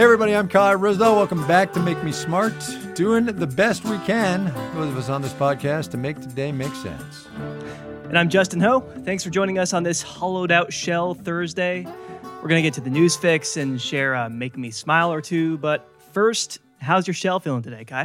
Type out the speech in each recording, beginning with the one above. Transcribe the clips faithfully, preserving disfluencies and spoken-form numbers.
Hey everybody, I'm Kai Ryssdal. Welcome back to Make Me Smart. Doing the best we can, those of us on this podcast, to make today make sense. And I'm Justin Ho. Thanks for joining us on this hollowed out shell Thursday. We're going to get to the news fix and share a Make Me Smile or two. But first, how's your shell feeling today, Kai?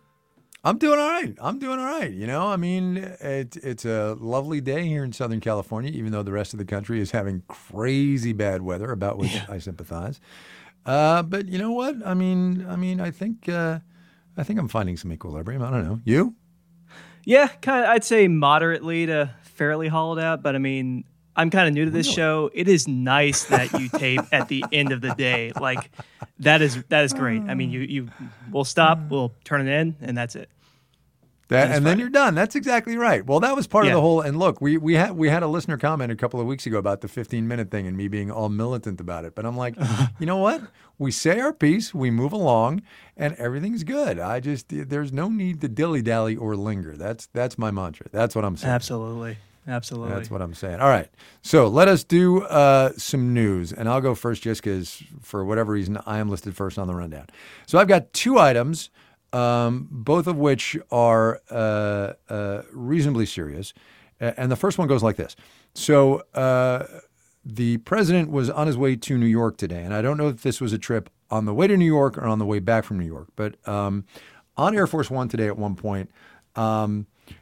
I'm doing all right. I'm doing all right. You know, I mean, it, it's a lovely day here in Southern California, even though the rest of the country is having crazy bad weather, about which yeah. I sympathize. Uh, but you know what? I mean, I mean, I think, uh, I think I'm finding some equilibrium. I don't know. You? Yeah, kind of. I'd say moderately to fairly hollowed out. But I mean, I'm kind of new to this really? show. It is nice that you tape at the end of the day. Like that is that is great. I mean, you you we'll stop, we'll turn it in, and that's it. That, and then you're done. That's exactly right. Well, that was part yeah. of the whole. And look, we we had we had a listener comment a couple of weeks ago about the fifteen minute thing and me being all militant about it. But I'm like, you know what? We say our piece, we move along, and everything's good. I just there's no need to dilly dally or linger. That's that's my mantra. That's what I'm saying. Absolutely, absolutely. That's what I'm saying. All right. So let us do uh, some news, and I'll go first just because for whatever reason I am listed first on the rundown. So I've got two items. Um, both of which are uh, uh, reasonably serious. And the first one goes like this. So uh, the president was on his way to New York today, and I don't know if this was a trip on the way to New York or on the way back from New York, but um, on Air Force One today at one point, um,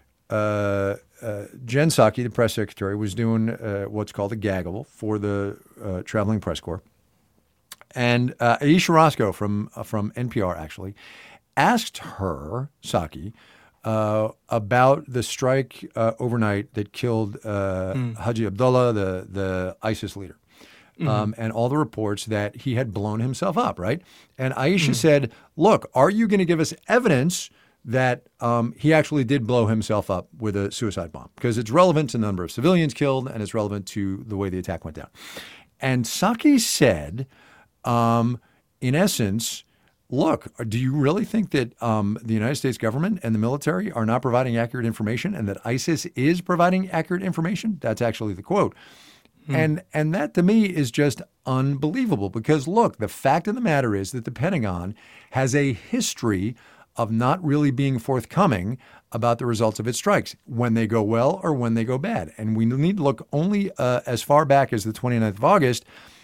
uh, uh, Jen Psaki, the press secretary, was doing uh, what's called a gaggle for the uh, traveling press corps. And uh, Ayesha Rascoe from, uh, from N P R, actually, asked her, Psaki, uh, about the strike uh, overnight that killed uh, mm. Haji Abdullah, the, the ISIS leader, mm-hmm. um, and all the reports that he had blown himself up, right? And Ayesha mm. said, look, are you going to give us evidence that um, he actually did blow himself up with a suicide bomb? Because it's relevant to the number of civilians killed, and it's relevant to the way the attack went down. And Psaki said, um, in essence, look, do you really think that um, the United States government and the military are not providing accurate information and that ISIS is providing accurate information? That's actually the quote. Hmm. And and that to me is just unbelievable because, look, the fact of the matter is that the Pentagon has a history of not really being forthcoming about the results of its strikes, when they go well or when they go bad. And we need to look only uh, as far back as the twenty-ninth of August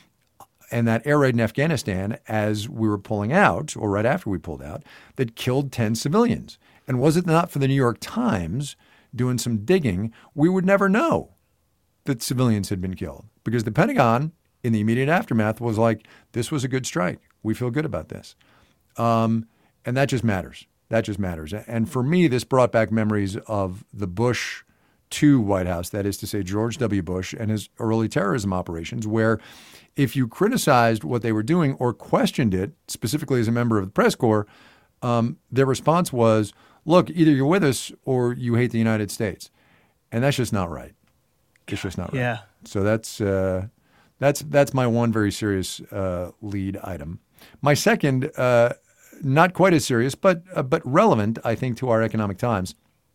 and that air raid in Afghanistan as we were pulling out, or right after we pulled out, that killed ten civilians. And was it not for the New York Times doing some digging, we would never know that civilians had been killed. Because the Pentagon, in the immediate aftermath, was like, this was a good strike. We feel good about this. Um, and that just matters. That just matters. And for me, this brought back memories of the Bush two White House, that is to say George W. Bush and his early terrorism operations, where if you criticized what they were doing or questioned it, specifically as a member of the press corps, um, their response was, look, either you're with us or you hate the United States. And that's just not right. It's just not right. Yeah. So that's uh, that's that's my one very serious uh, lead item. My second, uh, not quite as serious, but uh, but relevant, I think, to our economic times,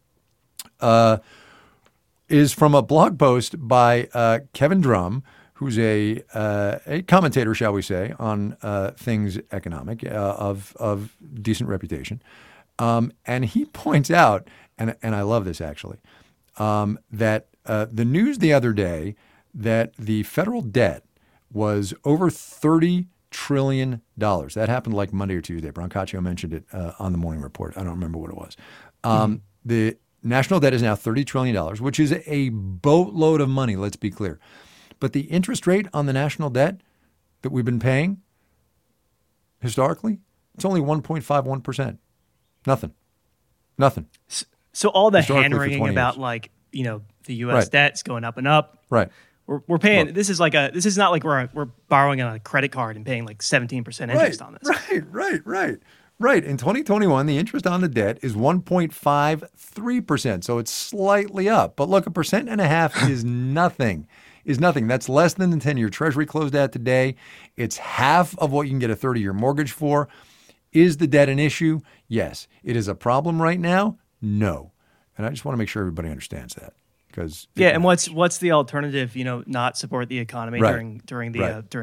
uh, is from a blog post by uh, Kevin Drum, who's a uh, a commentator, shall we say, on uh, things economic uh, of of decent reputation, um, and he points out, and and I love this actually, um, that uh, the news the other day that the federal debt was over thirty trillion dollars. That happened like Monday or Tuesday. Brancaccio mentioned it uh, on the morning report. I don't remember what it was. Um, mm-hmm. The national debt is now thirty trillion dollars, which is a boatload of money. Let's be clear. But the interest rate on the national debt that we've been paying historically, it's only one point five one percent. Nothing. Nothing. So all the hand-wringing about, like, you know, the U S right. debt's going up and up. Right. We're, we're paying, Look, this is like a, this is not like we're we're borrowing on a credit card and paying like seventeen percent interest right, on this. Right, right, right. Right. In twenty twenty-one, the interest on the debt is one point five three percent. So it's slightly up. But look, a percent and a half is nothing. Is nothing. That's less than the ten-year Treasury closed at today. It's half of what you can get a thirty-year mortgage for. Is the debt an issue? Yes. It is a problem right now? No. And I just want to make sure everybody understands that. Because yeah, and what's what's the alternative? You know, not support the economy right. during during the right. uh, during the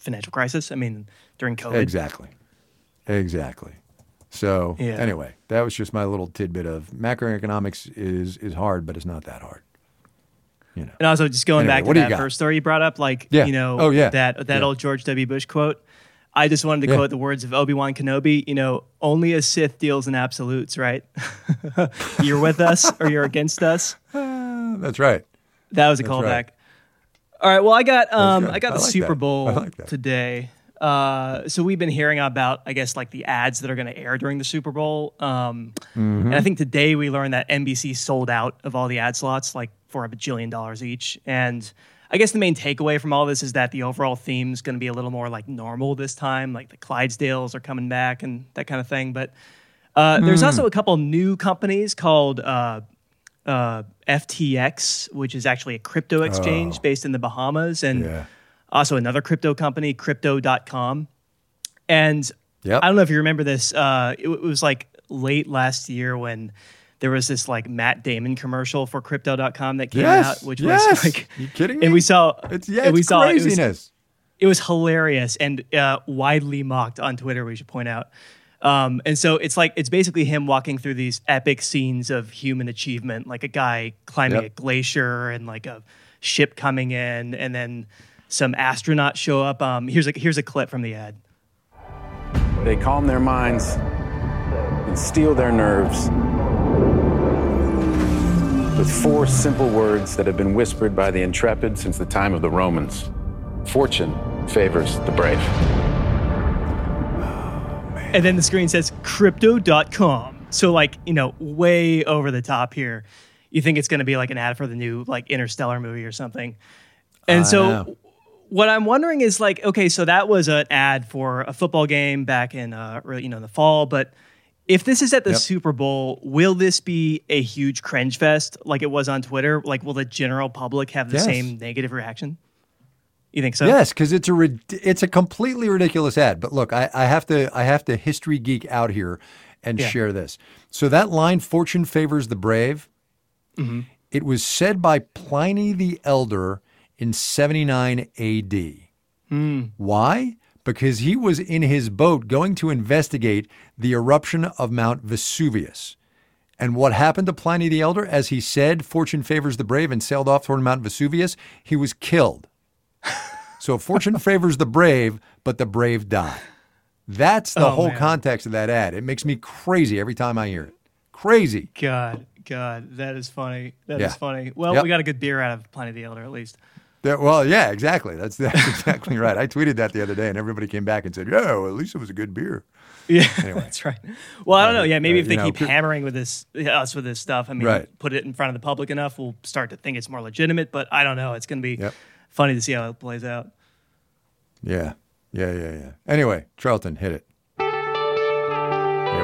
financial crisis. I mean, during COVID. Exactly. Exactly. So Yeah. anyway, that was just my little tidbit of macroeconomics is is hard, but it's not that hard. You know. And also just going Anyway, back to what do you that got? first story you brought up, like, Yeah. you know, Oh, yeah. that that Yeah. old George W. Bush quote. I just wanted to Yeah. quote the words of Obi-Wan Kenobi, you know, only a Sith deals in absolutes, right? You're with us or you're against us. Uh, that's right. That was a That's callback. right. All right, well, I got um good. I got I the like Super that. Bowl I like that. today. Uh, so we've been hearing about, I guess, like the ads that are going to air during the Super Bowl. Um, Mm-hmm. And I think today we learned that N B C sold out of all the ad slots, like for a bajillion dollars each. And I guess the main takeaway from all this is that the overall theme is going to be a little more like normal this time, like the Clydesdales are coming back and that kind of thing. But uh, Hmm. there's also a couple new companies called uh, uh, F T X, which is actually a crypto exchange Oh. based in the Bahamas, and Yeah. also another crypto company, crypto dot com. And Yep. I don't know if you remember this. Uh, it, it was like late last year when there was this like Matt Damon commercial for crypto dot com that came Yes. out, which yes. was like, you kidding me? and we saw, it's yeah, and it's we saw it was, craziness. it was hilarious and uh, widely mocked on Twitter, we should point out. Um, and so it's like, it's basically him walking through these epic scenes of human achievement, like a guy climbing Yep. a glacier and like a ship coming in, and then some astronauts show up. Um, here's a, here's a clip from the ad. They calm their minds and steel their nerves with four simple words that have been whispered by the intrepid since the time of the Romans. Fortune favors the brave. And then the screen says crypto dot com. So like, you know, way over the top here. You think it's going to be like an ad for the new like Interstellar movie or something. And I so know. what I'm wondering is like, okay, so that was an ad for a football game back in, uh, early, you know, in the fall. But if this is at the Yep. Super Bowl, will this be a huge cringe fest like it was on Twitter? Like, will the general public have the Yes. same negative reaction? You think so? Yes, because it's a rid- it's a completely ridiculous ad. But look, I, I have to I have to history geek out here and Yeah. share this. So that line, "Fortune favors the brave," Mm-hmm. it was said by Pliny the Elder in seventy-nine A D. Mm. Why? Because he was in his boat going to investigate the eruption of Mount Vesuvius. And what happened to Pliny the Elder? As he said, "Fortune favors the brave," and sailed off toward Mount Vesuvius, he was killed. So fortune favors the brave, but the brave die. That's the Oh, whole man. context of that ad. It makes me crazy every time I hear it. Crazy. God, God, that is funny. That is Yeah. funny. Well, Yep. we got a good beer out of Pliny the Elder, at least. That- well, yeah, exactly. That's, that's exactly right. I tweeted that the other day, and everybody came back and said, "Yeah, well, at least it was a good beer." Yeah, Anyway. that's right. Well, I don't know. Yeah, maybe Uh, if they you know, keep could- hammering with this, us with this stuff, I mean, Right. put it in front of the public enough, we'll start to think it's more legitimate. But I don't know. It's going to be Yep. funny to see how it plays out. Yeah, yeah, yeah, yeah. Anyway, Charlton, hit it. Here we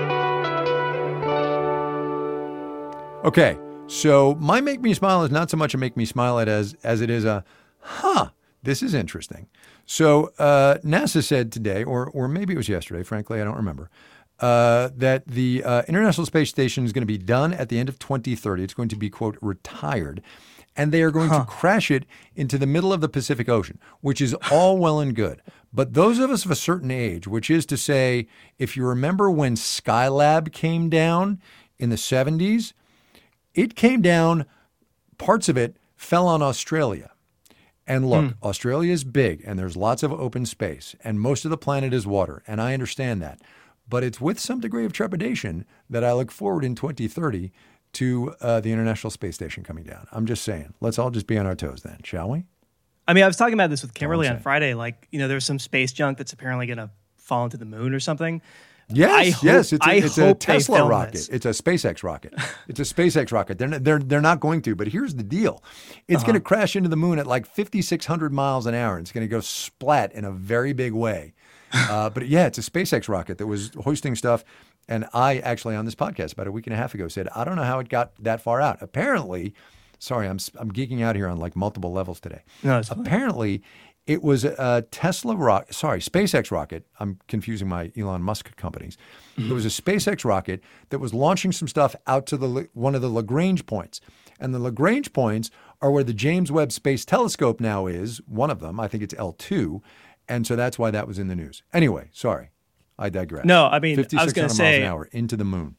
go. Okay, so my make me smile is not so much a make me smile at as as it is a, huh, this is interesting. So uh, NASA said today, or or maybe it was yesterday, frankly, I don't remember, uh, that the uh, International Space Station is going to be done at the end of twenty thirty. It's going to be, quote, retired. And they are going to crash it into the middle of the Pacific Ocean, which is all well and good. But those of us of a certain age, which is to say, if you remember when Skylab came down in the seventies, it came down, parts of it fell on Australia. And look, Australia is big and there's lots of open space and most of the planet is water. And I understand that. But it's with some degree of trepidation that I look forward in twenty thirty to uh, the International Space Station coming down. I'm just saying, let's all just be on our toes then, shall we? I mean, I was talking about this with Kimberly on saying. Friday. Like, you know, there's some space junk that's apparently going to fall into the moon or something. Yes, I hope- yes, it's a, I it's a hope they Tesla film rocket. this. It's a SpaceX rocket. It's a SpaceX rocket. They're not, they're they're not going to. But here's the deal: it's Uh-huh. going to crash into the moon at like fifty-six hundred miles an hour. It's going to go splat in a very big way. Uh, but yeah, it's a SpaceX rocket that was hoisting stuff. And I actually on this podcast about a week and a half ago said I don't know how it got that far out. Apparently, sorry, I'm I'm geeking out here on like multiple levels today. No, it's fine. Apparently, it was a Tesla rocket, sorry, SpaceX rocket. I'm confusing my Elon Musk companies. It was a SpaceX rocket that was launching some stuff out to the one of the Lagrange points. And the Lagrange points are where the James Webb Space Telescope now is, one of them, I think it's L two. And so that's why that was in the news. Anyway, sorry. I digress. No, I mean, I was going to say, miles an hour into the moon.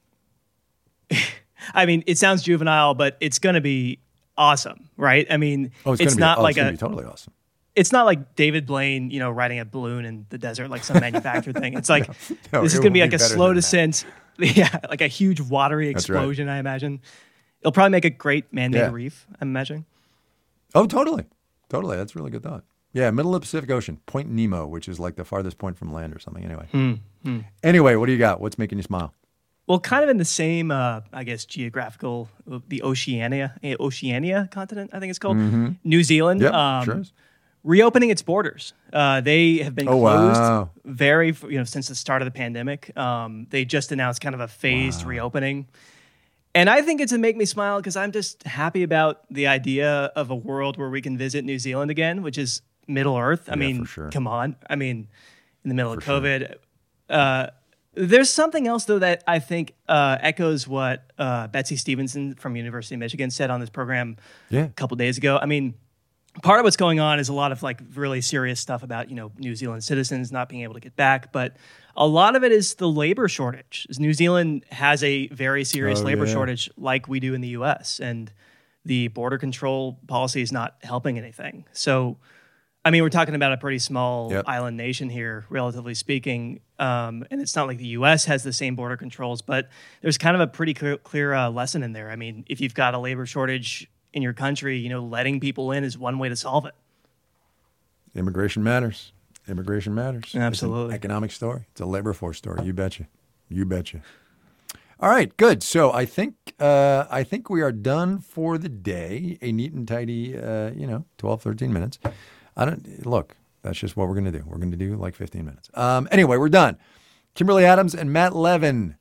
I mean, it sounds juvenile, but it's going to be awesome, right? I mean, oh, it's, it's be, not oh, like it's a be totally awesome. It's not like David Blaine, you know, riding a balloon in the desert, like some manufactured thing. It's like, no, no, this is going to be like a slow descent. Yeah, like a huge watery explosion, right. I imagine. It'll probably make a great man-made yeah. reef, I'm imagining. Oh, totally. Totally. That's a really good thought. Yeah, middle of the Pacific Ocean, Point Nemo, which is like the farthest point from land or something. Anyway. Hmm. Hmm. Anyway, what do you got? What's making you smile? Well, kind of in the same, uh, I guess, geographical, the Oceania, Oceania continent, I think it's called. Mm-hmm. New Zealand. Yep, um, sure is. Reopening its borders. Uh, they have been oh, closed wow. very, you know, since the start of the pandemic. Um, they just announced kind of a phased wow. reopening. And I think it's to make me smile because I'm just happy about the idea of a world where we can visit New Zealand again, which is Middle Earth. I yeah, mean, for sure. come on. I mean, in the middle for of COVID. Sure. Uh, there's something else, though, that I think uh, echoes what uh, Betsy Stevenson from University of Michigan said on this program yeah. a couple days ago. I mean, part of what's going on is a lot of like really serious stuff about, you know, New Zealand citizens not being able to get back. But a lot of it is the labor shortage. New Zealand has a very serious oh, labor yeah. shortage like we do in the U S. And the border control policy is not helping anything. So, I mean, we're talking about a pretty small yep. island nation here, relatively speaking. Um, and it's not like the U S has the same border controls, but there's kind of a pretty clear, clear uh, lesson in there. I mean, if you've got a labor shortage in your country, you know, letting people in is one way to solve it. Immigration matters. Immigration matters. Absolutely. It's an economic story. It's a labor force story. You betcha. You betcha. All right, good. So I think uh, I think we are done for the day. A neat and tidy, uh, you know, twelve, thirteen minutes. I don't look. That's just what we're going to do. We're going to do like fifteen minutes. Um, anyway, we're done. Kimberly Adams and Matt Levin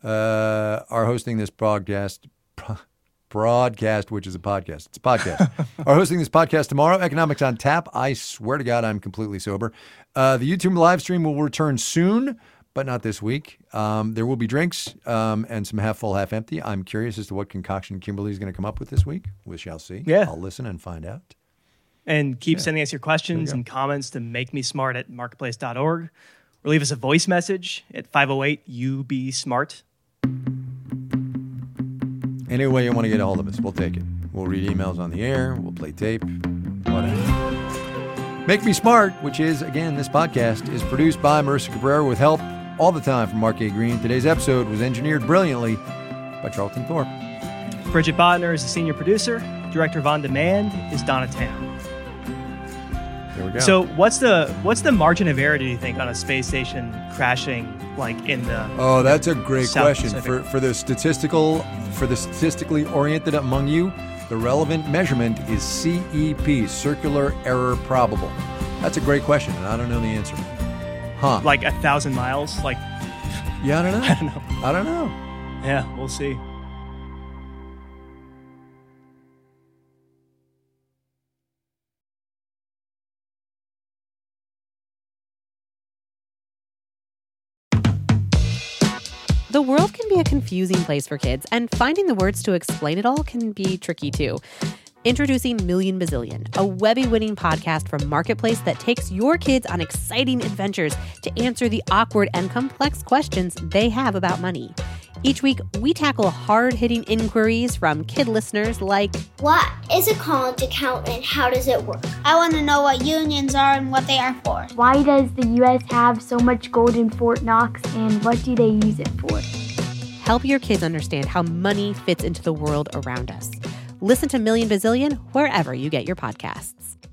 uh, are hosting this broadcast. Broadcast, which is a podcast. It's a podcast. Are hosting this podcast tomorrow. Economics on Tap. I swear to God, I'm completely sober. Uh, the YouTube live stream will return soon, but not this week. Um, there will be drinks um, and some half full, half empty. I'm curious as to what concoction Kimberly is going to come up with this week. We shall see. Yeah. I'll listen and find out. And keep yeah. sending us your questions and comments to make me smart at marketplace dot org. Or leave us a voice message at five oh eight U B SMART. Any way you want to get a hold of us, we'll take it. We'll read emails on the air. We'll play tape. Whatever. Make Me Smart, which is, again, this podcast, is produced by Marissa Cabrera with help all the time from Mark A. Green. Today's episode was engineered brilliantly by Charlton Thorpe. Bridget Bodner is the senior producer. Director of On Demand is Donna Tam. There we go. So what's the what's the margin of error, do you think, on a space station crashing like in the Oh, that's a great South question. Pacific? For for the statistical for the statistically oriented among you, the relevant measurement is C E P, circular error probable. That's a great question, and I don't know the answer. Huh. Like a thousand miles? Like Yeah, I don't know. I don't know. I don't know. Yeah, we'll see. The world can be a confusing place for kids, and finding the words to explain it all can be tricky too. Introducing Million Bazillion, a Webby-winning podcast from Marketplace that takes your kids on exciting adventures to answer the awkward and complex questions they have about money. Each week, we tackle hard-hitting inquiries from kid listeners like, what is a college account and how does it work? I want to know what unions are and what they are for. Why does the U S have so much gold in Fort Knox and what do they use it for? Help your kids understand how money fits into the world around us. Listen to Million Bazillion wherever you get your podcasts.